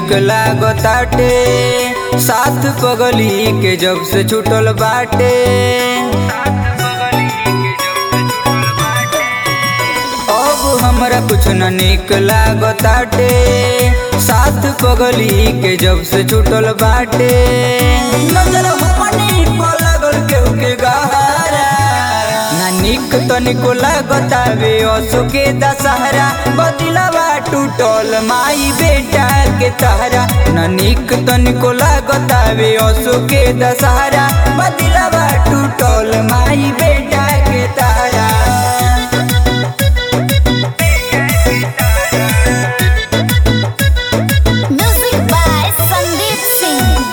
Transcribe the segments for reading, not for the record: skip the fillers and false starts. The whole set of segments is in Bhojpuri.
निक लागताटे साथ पगली के जब से छूटल बाटे। अब हमरा कुछ न निक लागताटे साथ पगली के जब से छूटल बाटे। नजर अपनी को लागल केहू के गहरा ना निक तनिको लागतावे असो के दशहरा। बदलवा टूटल माई बेटा के तहरा ना निक तनिको लागतावे असो के दशहरा। बदलवा टूटल माई बेटा के तहरा। Music by Sandeep Singh.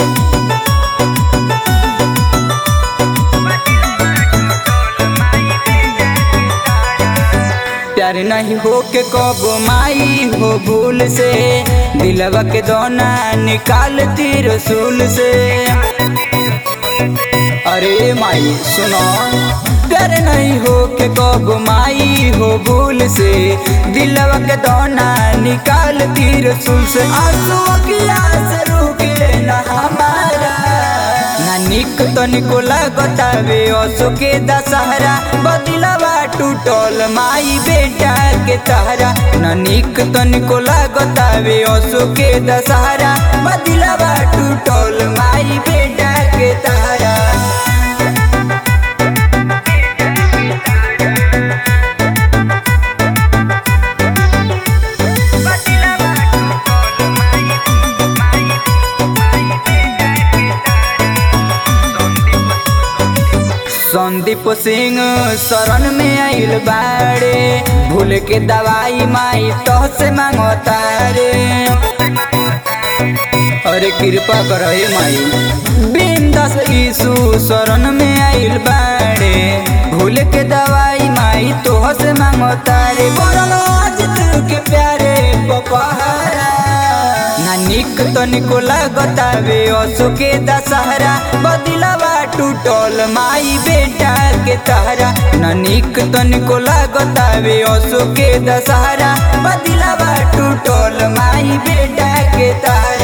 प्यार नहीं हो के कब माई हो भूल से दिलवा के दोना निकालती रसूल से। अरे माई सुनो प्यार नहीं हो के कब माई हो भूल से दिलवा के दोना निकालती रसूल से। आंसू की आस रुके ना हमारा ना निक तनिको लागतावे असो के दशहरा। बदलवा टूटल माई बेटा के तहरा ना निक तनिको लागतावे असो के दशहरा। बदलवा टूटल माई बेटा के तहरा। संदीप सिंह शरण में आइल बाड़े भूल के दवाई माई तो से मांगता रे। अरे कृपा करे माई बिंदास यीशु शरण में आइल बाड़े भूल के दवाई माई तो से मांगता रे। बोलो अजित के प्यारे पपहरा ना निक तनिको लागतावे असो के दशहरा। बदलवा टूटल माई बेटा के तहरा ना निक तनिको लागतावे असो के दशहरा। बदलवा टूटल माई बेटा के तहरा।